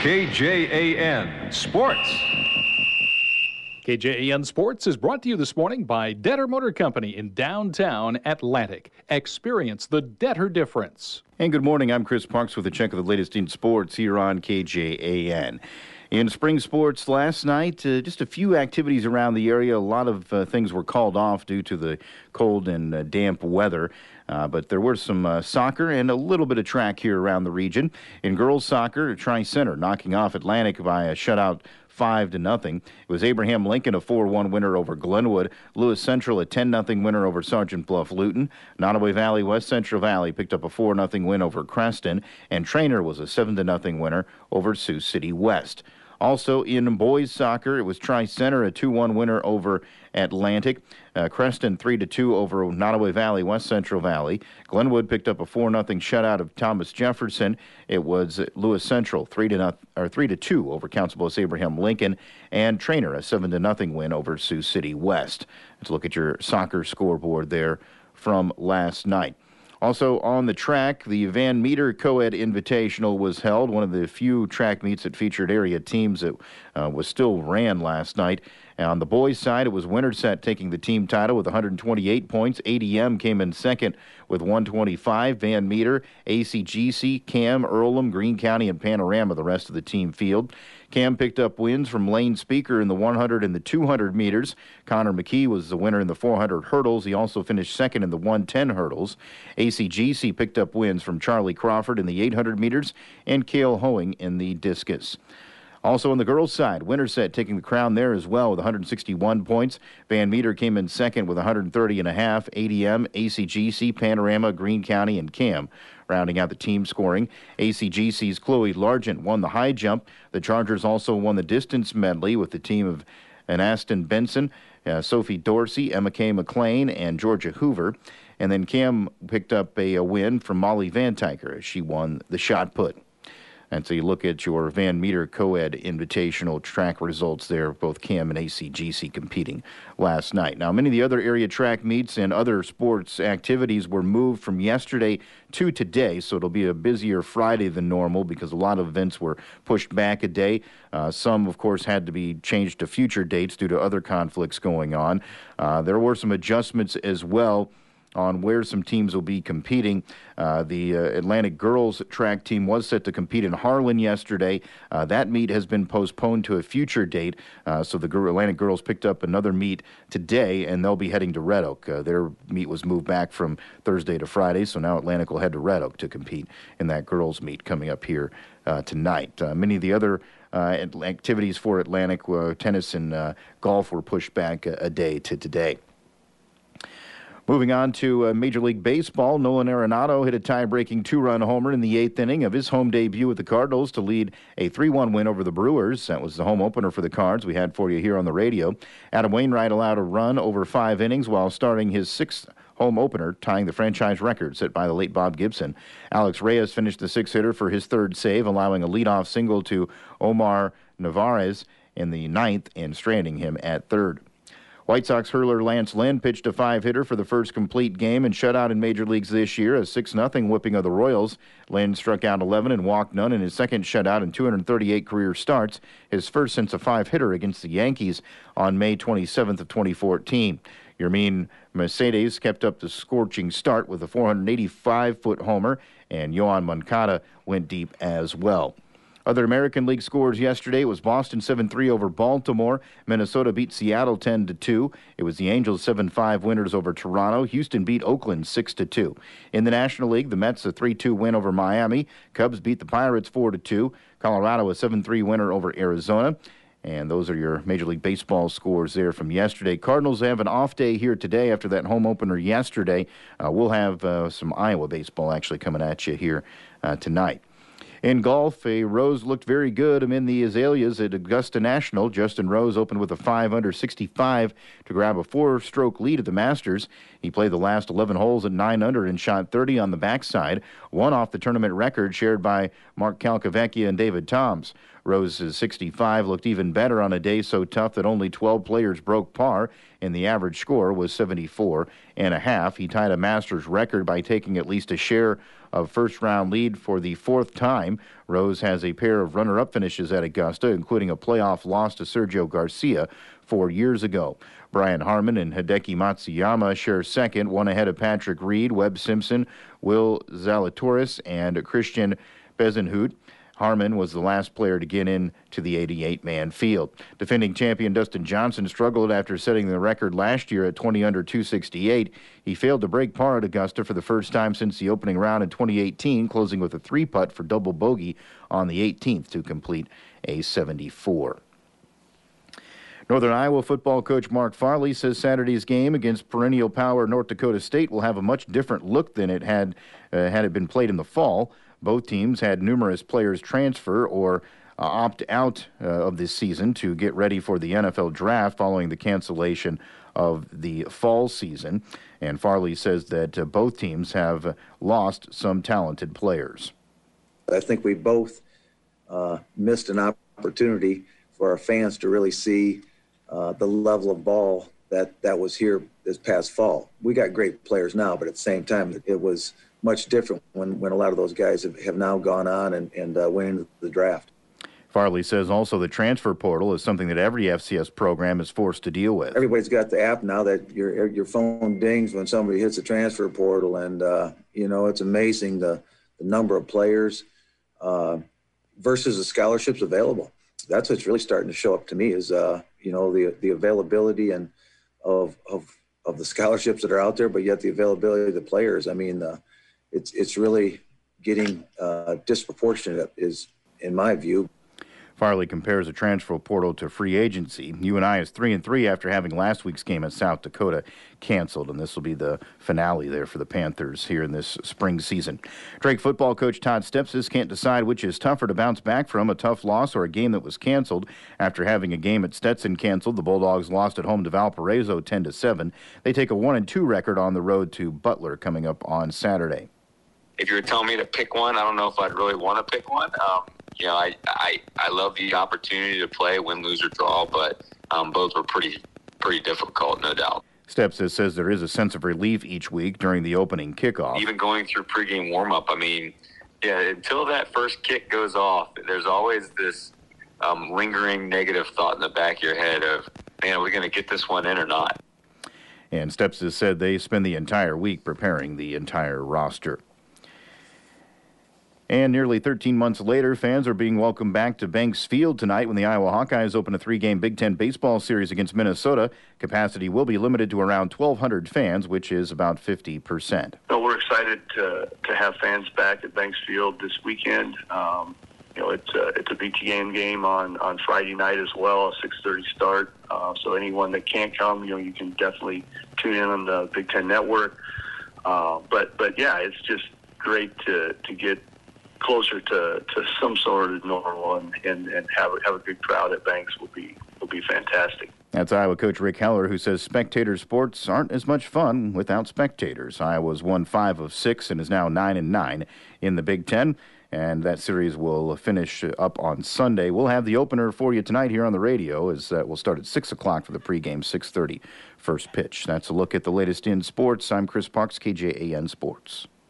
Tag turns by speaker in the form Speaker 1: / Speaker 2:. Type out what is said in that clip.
Speaker 1: KJAN Sports.
Speaker 2: KJAN Sports is brought to you this morning by Detter Motor Company in downtown Atlantic. Experience the Detter difference.
Speaker 3: And good morning. I'm Chris Parks with a check of the latest in sports here on KJAN. In spring sports last night, just a few activities around the area. A lot of things were called off due to the cold and damp weather. But there were some soccer and a little bit of track here around the region. In girls soccer, Tri-Center knocking off Atlantic by a shutout 5-0. It was Abraham Lincoln, a 4-1 winner over Glenwood. Lewis Central, a 10-0 winner over Sergeant Bluff Luton. Nottoway Valley West Central Valley picked up a 4-0 win over Creston. And Trainer was a 7-0 winner over Sioux City West. Also in boys soccer, it was Tri-Center, a 2-1 winner over Atlantic. Creston 3-2 over Nottoway Valley, West Central Valley. Glenwood picked up a 4-0 shutout of Thomas Jefferson. It was Lewis Central 3-2 over Council Bluffs Abraham Lincoln, and Trainer a 7-0 win over Sioux City West. Let's look at your soccer scoreboard there from last night. Also on the track, the Van Meter Co-Ed Invitational was held, one of the few track meets that featured area teams that was still ran last night. And on the boys' side, it was Winterset taking the team title with 128 points. ADM came in second with 125. Van Meter, ACGC, Cam, Earlham, Greene County, and Panorama, the rest of the team field. Cam picked up wins from Lane Speaker in the 100 and the 200 meters. Connor McKee was the winner in the 400 hurdles. He also finished second in the 110 hurdles. ACGC picked up wins from Charlie Crawford in the 800 meters and Cale Hoeing in the discus. Also on the girls' side, Winterset taking the crown there as well with 161 points. Van Meter came in second with 130 and a half. ADM, ACGC, Panorama, Greene County, and Cam rounding out the team scoring. ACGC's Chloe Largent won the high jump. The Chargers also won the distance medley with the team of Aston Benson, Sophie Dorsey, Emma K. McLean, and Georgia Hoover. And then Cam picked up a win from Molly Van Tyker as she won the shot put. And so you look at your Van Meter Co-Ed Invitational track results there, both Cam and ACGC competing last night. Now, many of the other area track meets and other sports activities were moved from yesterday to today, so it'll be a busier Friday than normal because a lot of events were pushed back a day. Some, of course, had to be changed to future dates due to other conflicts going on. There were some adjustments as well on where some teams will be competing. The Atlantic girls track team was set to compete in Harlan yesterday. That meet has been postponed to a future date, so the Atlantic girls picked up another meet today, and they'll be heading to Red Oak. Their meet was moved back from Thursday to Friday, so now Atlantic will head to Red Oak to compete in that girls meet coming up here tonight. Many of the other activities for Atlantic, tennis and golf, were pushed back a day to today. Moving on to Major League Baseball, Nolan Arenado hit a tie-breaking two-run homer in the eighth inning of his home debut with the Cardinals to lead a 3-1 win over the Brewers. That was the home opener for the Cards we had for you here on the radio. Adam Wainwright allowed a run over 5 innings while starting his 6th home opener, tying the franchise record set by the late Bob Gibson. Alex Reyes finished the 6th hitter for his 3rd save, allowing a leadoff single to Omar Narvaez in the 9th and stranding him at 3rd. White Sox hurler Lance Lynn pitched a 5-hitter for the first complete game and shut out in major leagues this year, a 6-0 whipping of the Royals. Lynn struck out 11 and walked none in his second shutout in 238 career starts, his first since a 5-hitter against the Yankees on May 27th of 2014. Yermin Mercedes kept up the scorching start with a 485-foot homer, and Yohan Moncada went deep as well. Other American League scores yesterday, it was Boston 7-3 over Baltimore. Minnesota beat Seattle 10-2. It was the Angels 7-5 winners over Toronto. Houston beat Oakland 6-2. In the National League, the Mets a 3-2 win over Miami. Cubs beat the Pirates 4-2. Colorado a 7-3 winner over Arizona. And those are your Major League Baseball scores there from yesterday. Cardinals have an off day here today after that home opener yesterday. We'll have some Iowa baseball actually coming at you here tonight. In golf, a Rose looked very good amid the azaleas at Augusta National. Justin Rose opened with a 5-under-65 to grab a 4-stroke lead at the Masters. He played the last 11 holes at 9-under and shot 30 on the backside, one off the tournament record shared by Mark Calcavecchia and David Toms. Rose's 65 looked even better on a day so tough that only 12 players broke par, and the average score was 74.5. He tied a Masters record by taking at least a share of first-round lead for the fourth time. Rose has a pair of runner-up finishes at Augusta, including a playoff loss to Sergio Garcia 4 years ago. Brian Harman and Hideki Matsuyama share second, one ahead of Patrick Reed, Webb Simpson, Will Zalatoris, and Christian Bezenhut. Harman was the last player to get in to the 88-man field. Defending champion Dustin Johnson struggled after setting the record last year at 20 under 268. He failed to break par at Augusta for the first time since the opening round in 2018, closing with a three-putt for double bogey on the 18th to complete a 74. Northern Iowa football coach Mark Farley says Saturday's game against perennial power North Dakota State will have a much different look than it had it been played in the fall. Both teams had numerous players transfer or opt out of this season to get ready for the NFL draft following the cancellation of the fall season. And Farley says that both teams have lost some talented players.
Speaker 1: I think we both missed an opportunity for our fans to really see the level of ball that was here this past fall. We got great players now, but at the same time, it was much different when a lot of those guys have now gone on and went into the draft.
Speaker 3: Farley says also the transfer portal is something that every FCS program is forced to deal with.
Speaker 1: Everybody's got the app now that your phone dings when somebody hits the transfer portal, and it's amazing the number of players versus the scholarships available. That's what's really starting to show up to me is the availability and of the scholarships that are out there, but yet the availability of the players. I mean, it's really getting disproportionate, is in my view.
Speaker 3: Farley compares the transfer portal to free agency. UNI is 3-3 after having last week's game at South Dakota canceled, and this will be the finale there for the Panthers here in this spring season. Drake football coach Todd Stepsis can't decide which is tougher to bounce back from, a tough loss or a game that was canceled. After having a game at Stetson canceled, the Bulldogs lost at home to Valparaiso 10-7. They take a 1-2 record on the road to Butler coming up on Saturday.
Speaker 4: If you were telling me to pick one, I don't know if I'd really want to pick one. I love the opportunity to play, win, lose, or draw, but both were pretty difficult, no doubt.
Speaker 3: Stepsis says there is a sense of relief each week during the opening kickoff.
Speaker 4: Even going through pregame warm-up, until that first kick goes off, there's always this lingering negative thought in the back of your head of, man, are we going to get this one in or not?
Speaker 3: And Stepsis said they spend the entire week preparing the entire roster. And nearly 13 months later, fans are being welcomed back to Banks Field tonight when the Iowa Hawkeyes open a 3-game Big Ten baseball series against Minnesota. Capacity will be limited to around 1,200 fans, which is about 50%.
Speaker 5: So we're excited to have fans back at Banks Field this weekend. It's a BTN game on Friday night as well, a 6:30 start. So anyone that can't come, you can definitely tune in on the Big Ten Network. But yeah, it's just great to get closer to some sort of normal and have a good crowd at Banks will be fantastic.
Speaker 3: That's Iowa coach Rick Heller, who says spectator sports aren't as much fun without spectators. Iowa's won 5 of 6 and is now 9-9 in the Big Ten, and that series will finish up on Sunday. We'll have the opener for you tonight here on the radio, as we'll start at 6 o'clock for the pregame, 6:30 first pitch. That's a look at the latest in sports. I'm Chris Parks, KJAN Sports.